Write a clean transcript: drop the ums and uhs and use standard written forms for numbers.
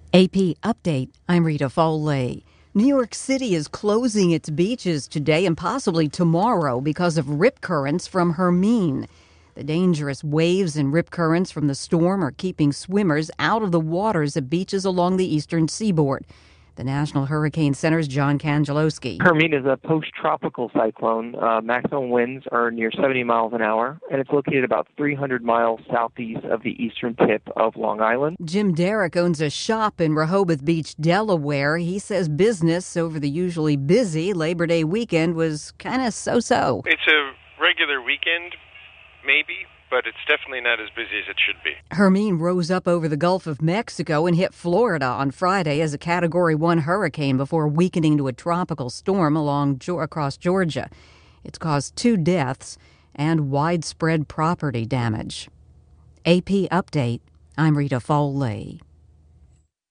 AP Update, I'm Rita Foley. New York City is closing its beaches today and possibly tomorrow because of rip currents from Hermine. The dangerous waves and rip currents from the storm are keeping swimmers out of the waters at beaches along the eastern seaboard. The National Hurricane Center's John Kangelowski. Hermine is a post-tropical cyclone. Maximum winds are near 70 miles an hour, and it's located about 300 miles southeast of the eastern tip of Long Island. Jim Derrick owns a shop in Rehoboth Beach, Delaware. He says business over the usually busy Labor Day weekend was kind of so-so. It's a regular weekend, maybe, but it's definitely not as busy as it should be. Hermine rose up over the Gulf of Mexico and hit Florida on Friday as a Category 1 hurricane before weakening to a tropical storm across Georgia. It's caused 2 deaths and widespread property damage. AP Update, I'm Rita Foley.